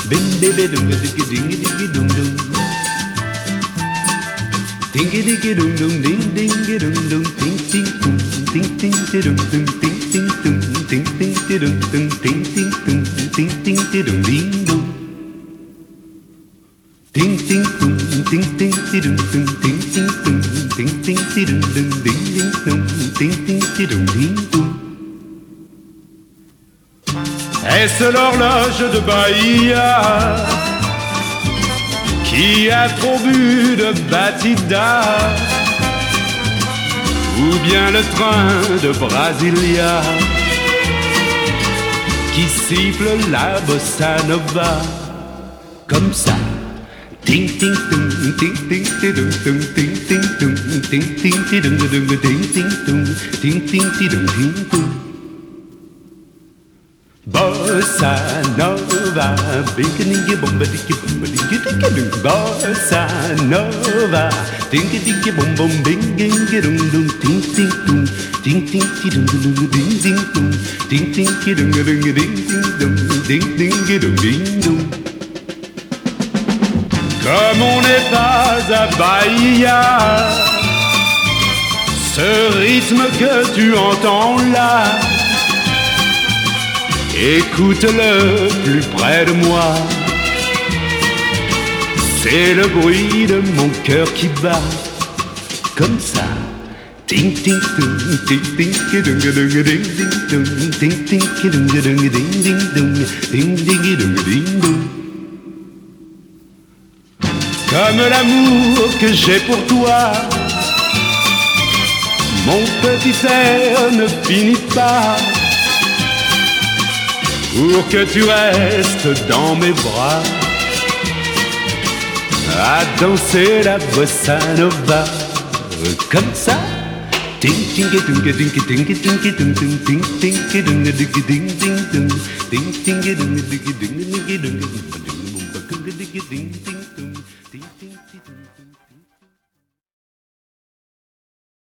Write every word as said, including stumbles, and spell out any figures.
Bing dibby dum diggy dingy diggy dum dum. Dingy diggy dum dum ding dingy dum dum ding ding dum ding ding dum dum ding ding dum ding ding dum dum ding ding dum ding ding dum ding dum. Ding ding dum ding ding dum dum ding ding dum ding ding dum dum ding ding dum ding ding dum ding dum. Est-ce l'horloge de Bahia qui a trop bu de batida, ou bien le train de Brasilia qui siffle la bossa nova comme ça? Ting ting tung ting ting tidum tung ting ting tung ting ting tidum dum ting ting tung ting ting tidum ting tung. Bossa nova, binky bomba dicky bomba dicky dicky dum. Bossa nova, dinky dicky bom bom bing ding dum dum ting ting tung ting ting tidum dum ding ding tung ting ting tidum dum ding ding dum ding ding dum ding dum. Comme on n'est pas à Bahia, ce rythme que tu entends là, écoute-le plus près de moi. C'est le bruit de mon cœur qui bat comme ça. Ting ting tung ting ting dung dung ding ding dung ting ting dung dung ding ding dung ding ding dung ding dung. Comme l'amour que j'ai pour toi, mon petit air ne finit pas, pour que tu restes dans mes bras, à danser la bossa nova comme ça. Ting ting dung dung ting ting dung dung ting ting dung dung ding ding dung ting ting dung dung ding ding dung ding ding.